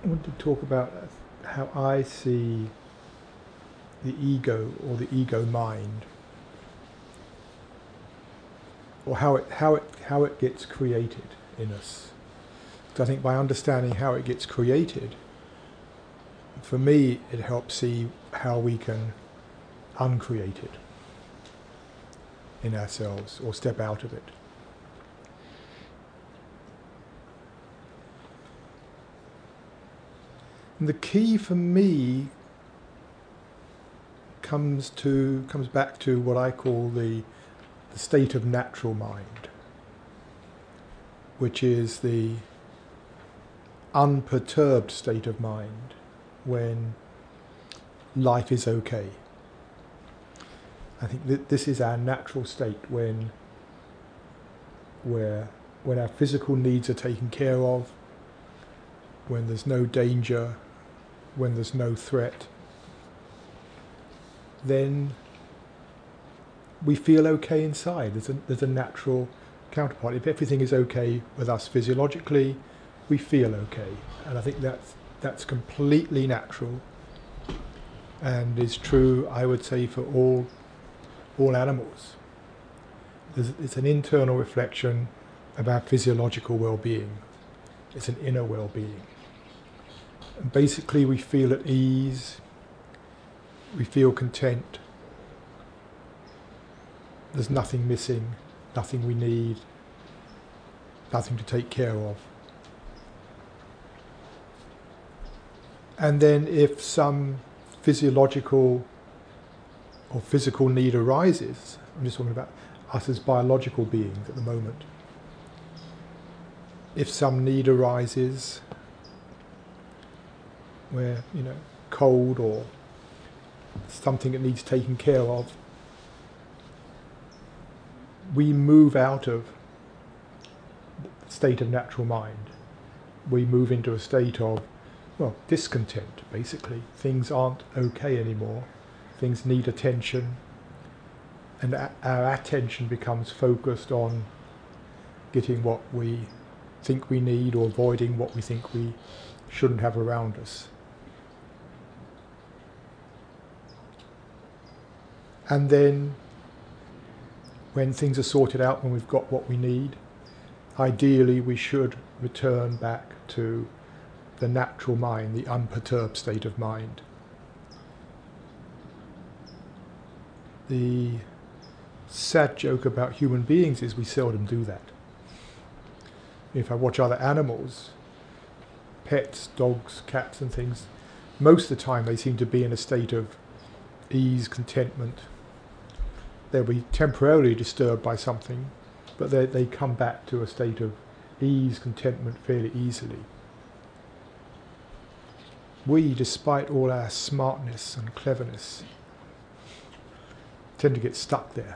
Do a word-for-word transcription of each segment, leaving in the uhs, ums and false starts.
I want to talk about how I see the ego or the ego mind, or how it how it how it gets created in us. So I think by understanding how it gets created, for me, it helps see how we can uncreate it in ourselves or step out of it. And the key for me comes to comes back to what I call the, the state of natural mind, which is the unperturbed state of mind when life is okay. I think that this is our natural state when where when our physical needs are taken care of, when there's no danger, when there's no threat, then we feel okay inside. There's a, there's a natural counterpart. If everything is okay with us physiologically, we feel okay. And I think that's, that's completely natural and is true, I would say, for all, all animals. There's, it's an internal reflection of our physiological well-being. It's an inner well-being. And basically we feel at ease, we feel content, there's nothing missing, nothing we need, nothing to take care of. And then if some physiological or physical need arises, I'm just talking about us as biological beings at the moment, if some need arises where, you know, cold or something that needs taken care of, we move out of the state of natural mind. We move into a state of, well, discontent, basically. Things aren't okay anymore. Things need attention. And our attention becomes focused on getting what we think we need or avoiding what we think we shouldn't have around us. And then when things are sorted out, when we've got what we need, ideally we should return back to the natural mind, the unperturbed state of mind. The sad joke about human beings is we seldom do that. If I watch other animals, pets, dogs, cats and things, most of the time they seem to be in a state of ease, contentment. They'll be temporarily disturbed by something, but they, they come back to a state of ease, contentment fairly easily. We, despite all our smartness and cleverness, tend to get stuck there.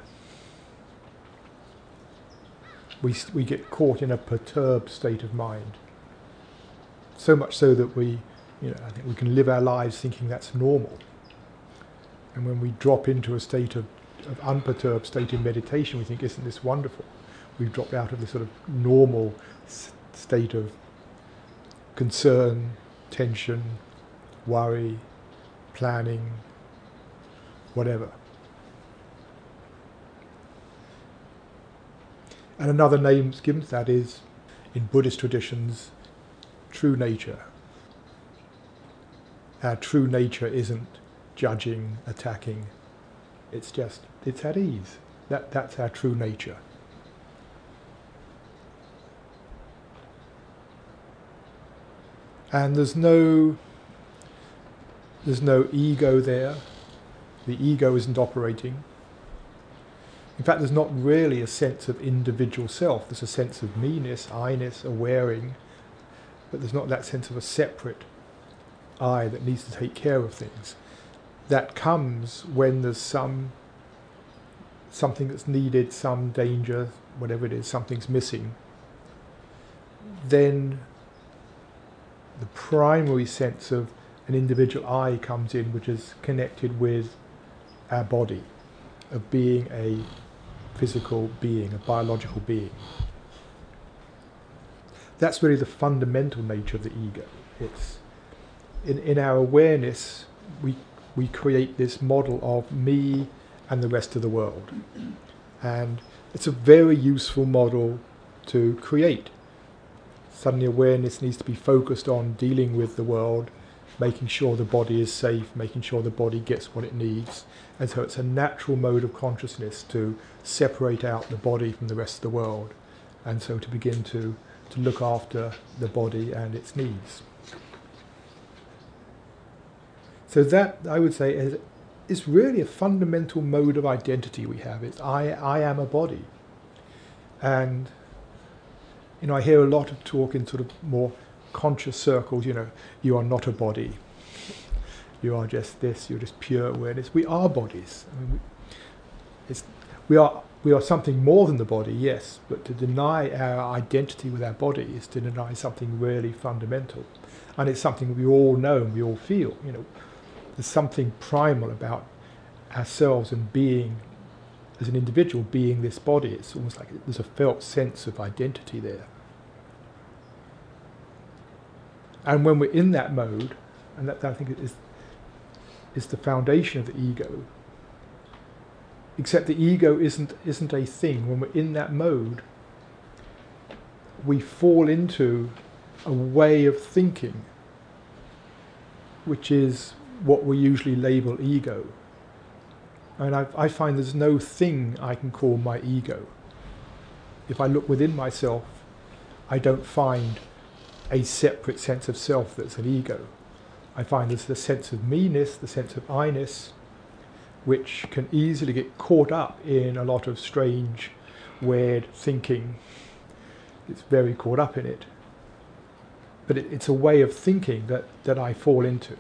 We, we get caught in a perturbed state of mind. So much so that we, you know, I think we can live our lives thinking that's normal. And when we drop into a state of, of unperturbed state in meditation, we think, isn't this wonderful? We've dropped out of this sort of normal s- state of concern, tension, worry, planning, whatever. And another name given to that is, in Buddhist traditions, true nature. Our true nature isn't judging, attacking. It's just, it's at ease. That, that's our true nature. And there's no, there's no ego there. The ego isn't operating. In fact, there's not really a sense of individual self. There's a sense of me-ness, I-ness, awareing, but there's not that sense of a separate I that needs to take care of things. That comes when there's some something that's needed, some danger, whatever it is, something's missing. Then the primary sense of an individual I comes in, which is connected with our body, of being a physical being, a biological being. That's really the fundamental nature of the ego. It's in, in our awareness, we, we create this model of me and the rest of the world. And it's a very useful model to create. Suddenly awareness needs to be focused on dealing with the world, making sure the body is safe, making sure the body gets what it needs. And so it's a natural mode of consciousness to separate out the body from the rest of the world, and so to begin to, to look after the body and its needs. So that, I would say, is, is really a fundamental mode of identity we have. It's I, I am a body. And you know, I hear a lot of talk in sort of more conscious circles, you know, you are not a body. You are just this, you're just pure awareness. We are bodies. I mean, we, it's, we are we are something more than the body, yes, but to deny our identity with our body is to deny something really fundamental. And it's something we all know and we all feel. You know, there's something primal about ourselves and being, as an individual, being this body. It's almost like there's a felt sense of identity there. And when we're in that mode, and that, that I think is, is the foundation of the ego, except the ego isn't, isn't a thing. When we're in that mode, we fall into a way of thinking, which is what we usually label ego. And I, I find there's no thing I can call my ego. If I look within myself, I don't find a separate sense of self that's an ego. I find there's the sense of me-ness, the sense of I-ness, which can easily get caught up in a lot of strange, weird thinking. It's very caught up in it. But it, it's a way of thinking that, that I fall into.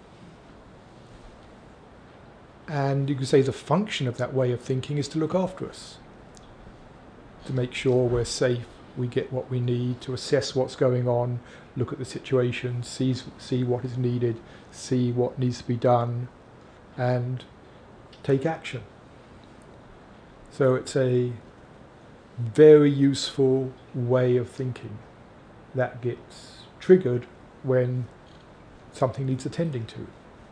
And you could say the function of that way of thinking is to look after us, to make sure we're safe, we get what we need, to assess what's going on, look at the situation, see, see what is needed, see what needs to be done, and take action. So it's a very useful way of thinking that gets triggered when something needs attending to.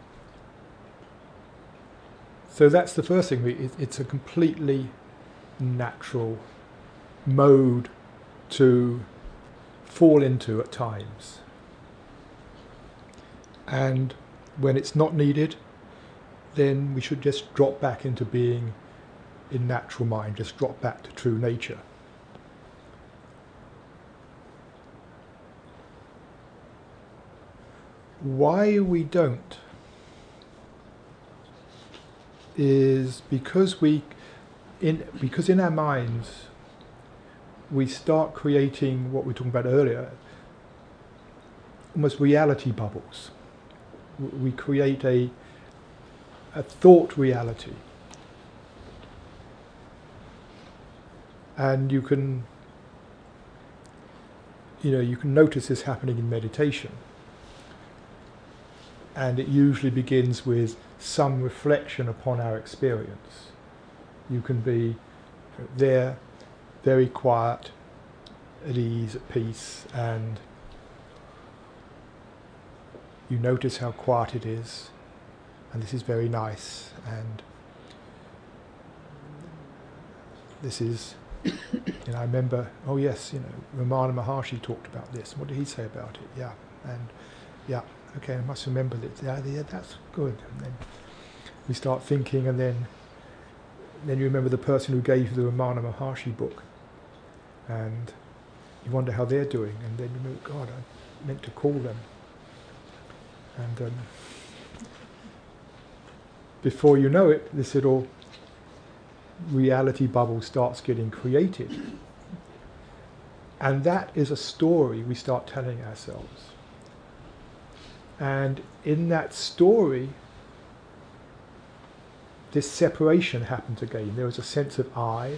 So that's the first thing. It, it's a completely natural mode to fall into at times. And when it's not needed, then we should just drop back into being in natural mind, just drop back to true nature. Why we don't is because we, in because in our minds, we start creating what we were talking about earlier, almost reality bubbles. We create a, a thought reality. And you can, you know, you can notice this happening in meditation. And it usually begins with some reflection upon our experience. You can be there, very quiet, at ease, at peace, and you notice how quiet it is, and this is very nice, and this is, you know, I remember, oh yes, you know, Ramana Maharshi talked about this. What did he say about it? Yeah, and yeah, okay, I must remember that. Yeah, yeah, that's good. And then we start thinking, and then then you remember the person who gave you the Ramana Maharshi book, and you wonder how they're doing, and then you remember, God, I meant to call them. And um, before you know it, this little reality bubble starts getting created. And that is a story we start telling ourselves. And in that story, this separation happens again. There is a sense of I,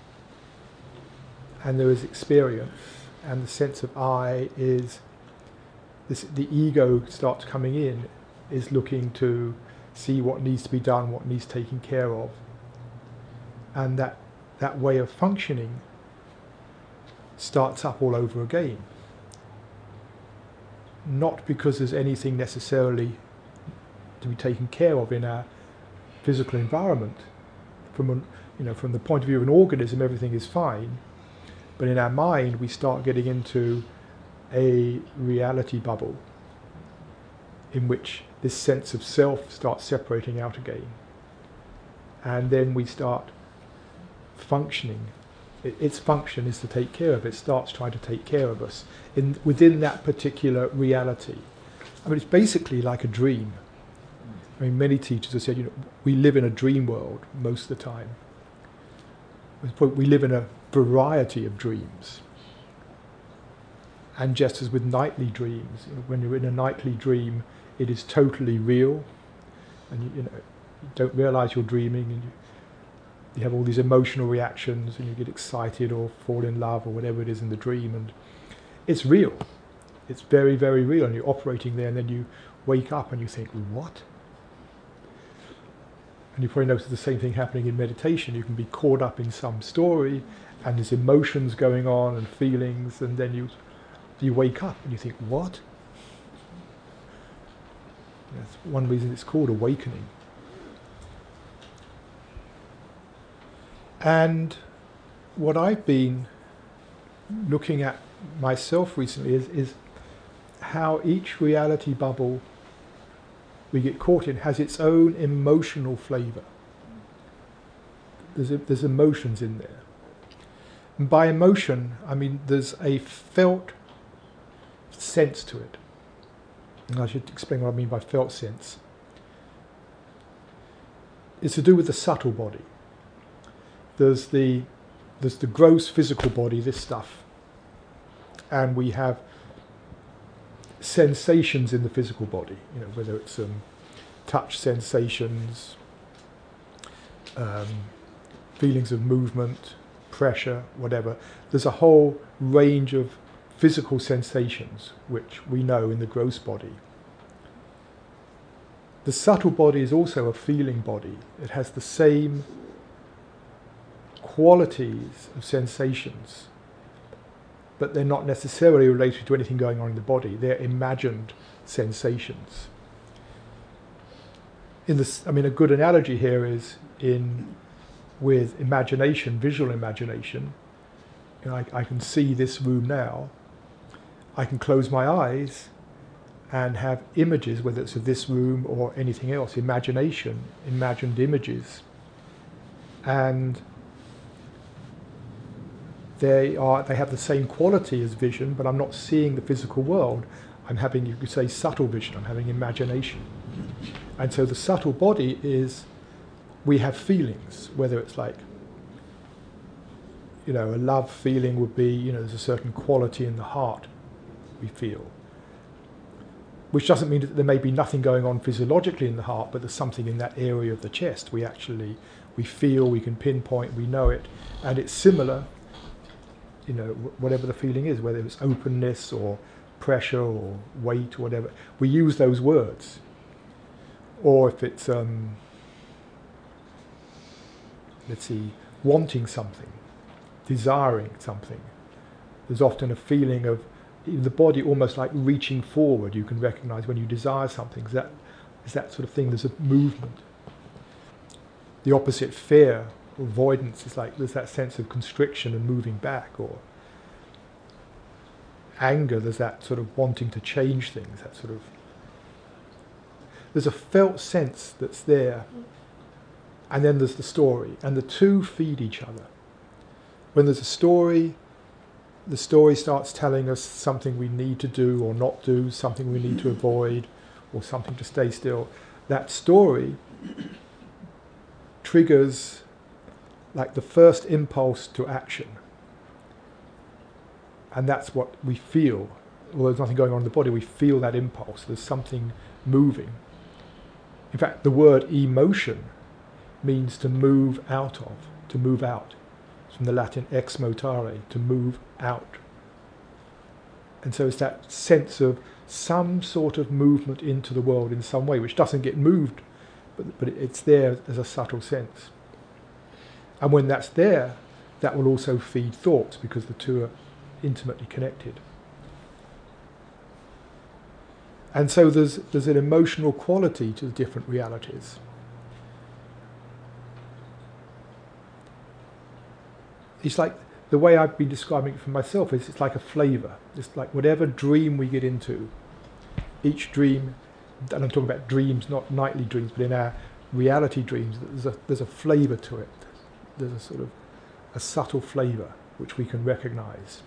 and there is experience, and the sense of I is, this, the ego starts coming in, is looking to see what needs to be done, what needs taken care of. And that, that way of functioning starts up all over again. not because there's anything necessarily to be taken care of in our physical environment. From, a, you know, from the point of view of an organism, everything is fine, but in our mind we start getting into a reality bubble in which this sense of self starts separating out again, and then we start functioning. It, its function is to take care of it. It starts trying to take care of us in within that particular reality. I mean, it's basically like a dream. I mean, many teachers have said, you know, we live in a dream world most of the time. We live in a variety of dreams. And just as with nightly dreams, when you're in a nightly dream, it is totally real, and you, you know, you don't realise you're dreaming, and you, you have all these emotional reactions, and you get excited or fall in love or whatever it is in the dream, and it's real. It's very, very real, and you're operating there, and then you wake up and you think, what? And you probably notice the same thing happening in meditation. You can be caught up in some story, and there's emotions going on and feelings, and then you you wake up and you think, what? That's one reason it's called awakening. And what I've been looking at myself recently is, is how each reality bubble we get caught in has its own emotional flavour. There's, a, there's emotions in there. And by emotion, I mean there's a felt sense to it. And I should explain what I mean by felt sense. It's to do with the subtle body. There's the, there's the gross physical body, this stuff, and we have sensations in the physical body, you know, whether it's um, touch sensations, um, feelings of movement, pressure, whatever. There's a whole range of physical sensations which we know in the gross body. The subtle body is also a feeling body. It has the same qualities of sensations, but they're not necessarily related to anything going on in the body. They're imagined sensations. In this, I mean, a good analogy here is in with imagination, visual imagination. You know, I, I can see this room now. I can close my eyes and have images, whether it's of this room or anything else, imagination, imagined images. And they are they have the same quality as vision, but I'm not seeing the physical world. I'm having, you could say, subtle vision. I'm having imagination. And so the subtle body is, we have feelings, whether it's like, you know, a love feeling would be, you know, there's a certain quality in the heart we feel. Which doesn't mean that there may be nothing going on physiologically in the heart, but there's something in that area of the chest we actually, we feel, we can pinpoint, we know it. And it's similar, you know, whatever the feeling is, whether it's openness or pressure or weight or whatever, we use those words. Or if it's, um, let's see, wanting something, desiring something, there's often a feeling of the body almost like reaching forward. You can recognize when you desire something. Is that, is that sort of thing, there's a movement. The opposite, fear, avoidance, is like there's that sense of constriction and moving back. Or anger, there's that sort of wanting to change things, that sort of, there's a felt sense that's there, and then there's the story, and the two feed each other. When there's a story, the story starts telling us something we need to do or not do, something we need to avoid, or something to stay still. That story triggers like the first impulse to action. And that's what we feel. Although there's nothing going on in the body, we feel that impulse. There's something moving. In fact, the word emotion means to move out of, to move out. It's from the Latin ex motare, to move out. And so it's that sense of some sort of movement into the world in some way, which doesn't get moved, but, but it's there as a subtle sense. And when that's there, that will also feed thoughts, because the two are intimately connected. And so there's, there's an emotional quality to the different realities. It's like, the way I've been describing it for myself is it's like a flavour. It's like whatever dream we get into, each dream, and I'm talking about dreams, not nightly dreams, but in our reality dreams, there's a, there's a flavour to it. There's a sort of a subtle flavour which we can recognise.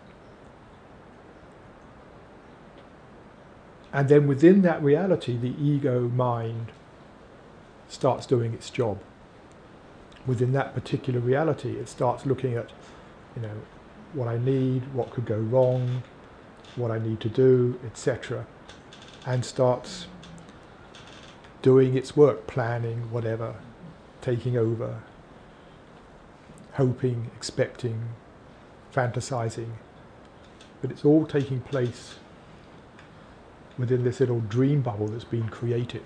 And then within that reality, the ego mind starts doing its job. Within that particular reality, it starts looking at, you know, what I need, what could go wrong, what I need to do, et cetera, and starts doing its work, planning, whatever, taking over, hoping, expecting, fantasizing. But it's all taking place within this little dream bubble that's been created.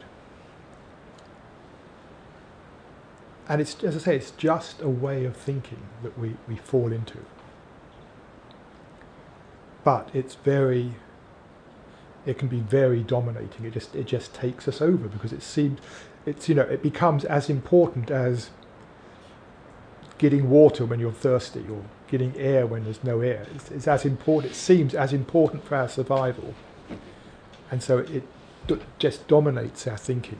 And it's, as I say, it's just a way of thinking that we, we fall into. But it's very, it can be very dominating. It just, it just takes us over because it seems, it's, you know, it becomes as important as getting water when you're thirsty or getting air when there's no air. It's, it's as important, it seems as important for our survival. And so it, it just dominates our thinking.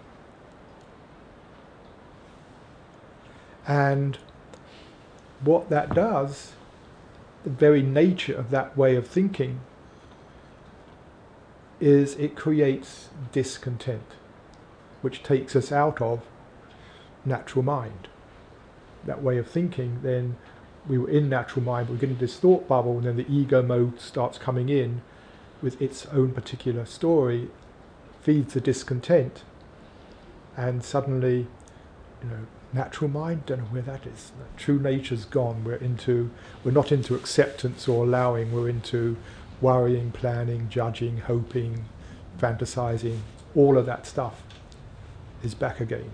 And what that does, the very nature of that way of thinking, is it creates discontent, which takes us out of natural mind. That way of thinking, then we were in natural mind, but we get into this thought bubble, and then the ego mode starts coming in with its own particular story, feeds the discontent, and suddenly, you know, natural mind, don't know where that is. True nature's gone. We're into, we're not into acceptance or allowing. We're into worrying, planning, judging, hoping, fantasizing. All of that stuff is back again.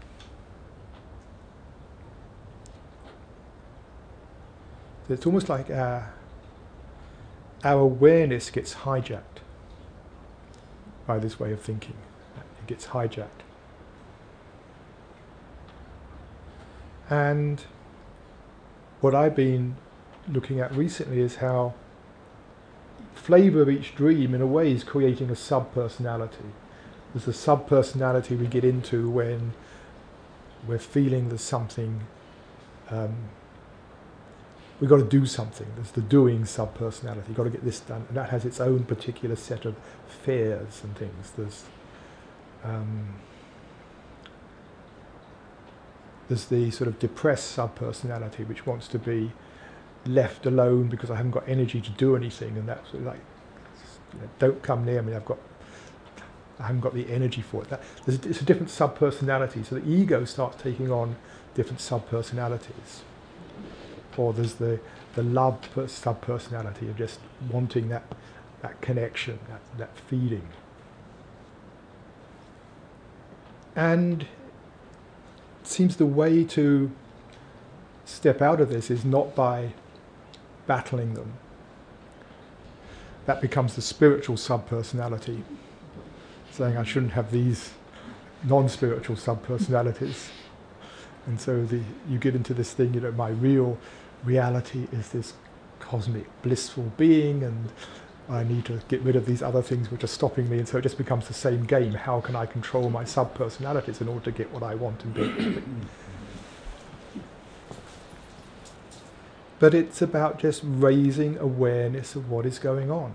So it's almost like our, our awareness gets hijacked by this way of thinking. It gets hijacked. And what I've been looking at recently is how flavour of each dream in a way is creating a sub-personality. There's a sub-personality we get into when we're feeling there's something, um, we've got to do something. There's the doing sub-personality, you've got to get this done. And that has its own particular set of fears and things. There's um, There's the sort of depressed sub-personality which wants to be left alone because I haven't got energy to do anything, and that's sort of like, you know, don't come near me, I've got, I haven't got the energy for it. That, there's a, it's a different sub-personality, so the ego starts taking on different sub-personalities. Or there's the, the love sub-personality of just wanting that, that connection, that, that feeding. And seems the way to step out of this is not by battling them. That becomes the spiritual sub-personality, saying I shouldn't have these non-spiritual sub-personalities. And so the, you get into this thing, you know, my real reality is this cosmic blissful being, and I need to get rid of these other things which are stopping me, and so it just becomes the same game. How can I control my sub-personalities in order to get what I want and be? But it's about just raising awareness of what is going on.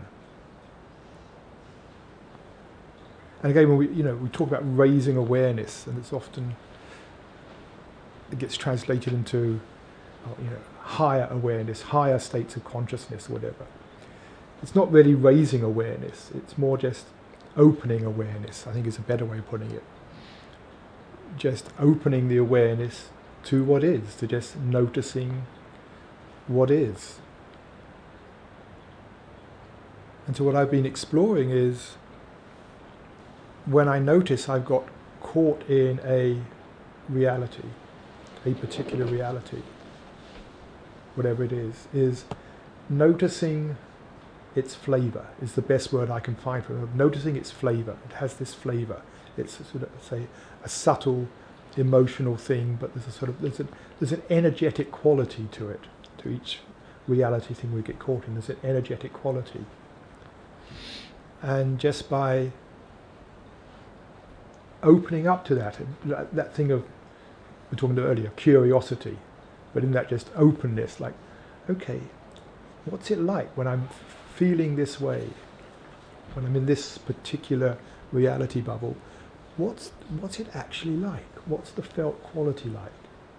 And again, when we, you know, we talk about raising awareness, and it's often, it gets translated into, you know, higher awareness, higher states of consciousness, or whatever. It's not really raising awareness, it's more just opening awareness, I think is a better way of putting it. Just opening the awareness to what is, to just noticing what is. And so what I've been exploring is, when I notice I've got caught in a reality, a particular reality, whatever it is, is noticing its flavour is the best word I can find for it. Noticing its flavour. It has this flavour. It's a sort of, say, a subtle emotional thing, but there's a sort of there's, a, there's an energetic quality to it, to each reality thing we get caught in. There's an energetic quality. And just by opening up to that, that, that thing of, we were talking about earlier, curiosity, but in that just openness, like, okay, what's it like when I'm feeling this way, when I'm in this particular reality bubble? What's what's it actually like? What's the felt quality like?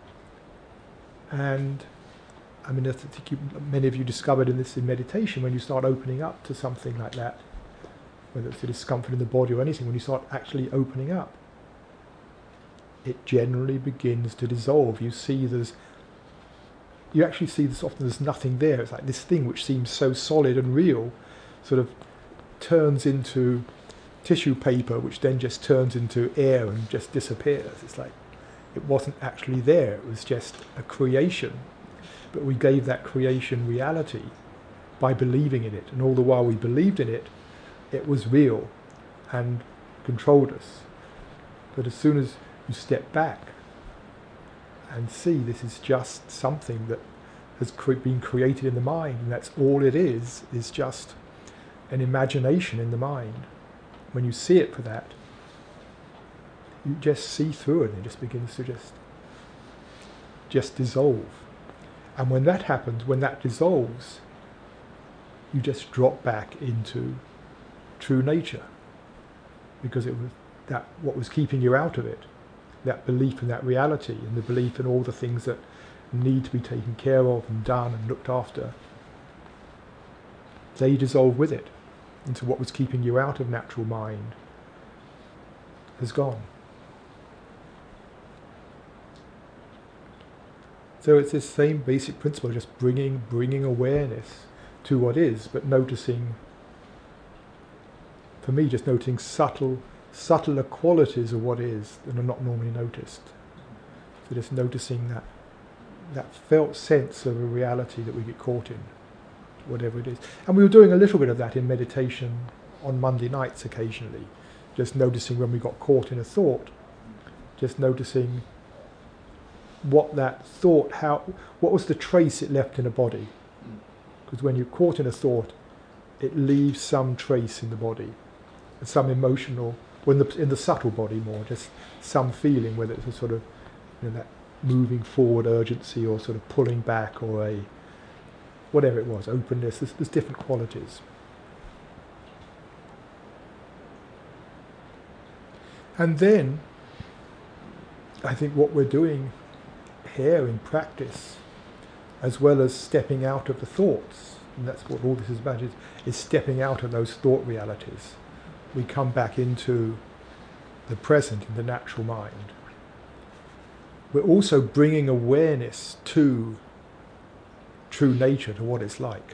And I mean, I think you, many of you discovered in this in meditation, when you start opening up to something like that, whether it's the discomfort in the body or anything, when you start actually opening up, it generally begins to dissolve. You see there's, you actually see this often there's nothing there. It's like this thing which seems so solid and real sort of turns into tissue paper, which then just turns into air and just disappears. It's like it wasn't actually there. It was just a creation. But we gave that creation reality by believing in it. And all the while we believed in it, it was real and controlled us. But as soon as you step back and see this is just something that has cre- been created in the mind, and that's all it is, is just an imagination in the mind. When you see it for that, you just see through it, and it just begins to just, just dissolve. And when that happens, when that dissolves, you just drop back into true nature, because it was that what was keeping you out of it, that belief in that reality, and the belief in all the things that need to be taken care of and done and looked after, they dissolve with it into what was keeping you out of natural mind has gone. So it's this same basic principle, just bringing bringing awareness to what is, but noticing, for me, just noticing subtle, subtler qualities of what is that are not normally noticed. So just noticing that that felt sense of a reality that we get caught in, whatever it is. And we were doing a little bit of that in meditation on Monday nights occasionally, just noticing when we got caught in a thought, just noticing what that thought, how, what was the trace it left in a body. Because when you're caught in a thought, it leaves some trace in the body, some emotional, when the, in the subtle body more, just some feeling, whether it's a sort of, you know, that moving forward urgency or sort of pulling back or a, whatever it was, openness, there's, there's different qualities. And then, I think what we're doing here in practice, as well as stepping out of the thoughts, and that's what all this is about, is, is stepping out of those thought realities. We come back into the present, in the natural mind. We're also bringing awareness to true nature, to what it's like.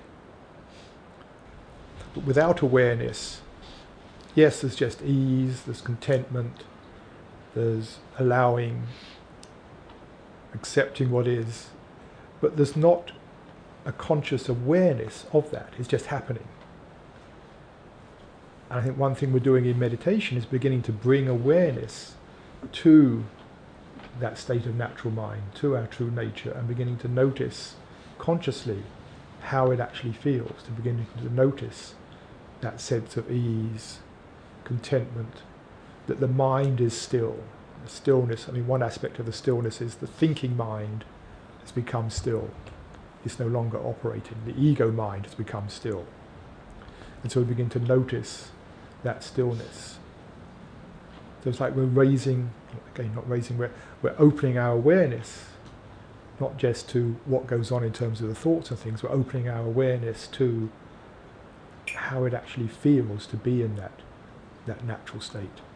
But without awareness, yes, there's just ease, there's contentment, there's allowing, accepting what is, but there's not a conscious awareness of that. It's just happening. And I think one thing we're doing in meditation is beginning to bring awareness to that state of natural mind, to our true nature, and beginning to notice consciously how it actually feels, to beginning to notice that sense of ease, contentment, that the mind is still. The stillness, I mean, one aspect of the stillness is the thinking mind has become still. It's no longer operating. The ego mind has become still. And so we begin to notice that stillness. So it's like we're raising, again, not raising, we're, we're opening our awareness, not just to what goes on in terms of the thoughts and things, we're opening our awareness to how it actually feels to be in that, that natural state.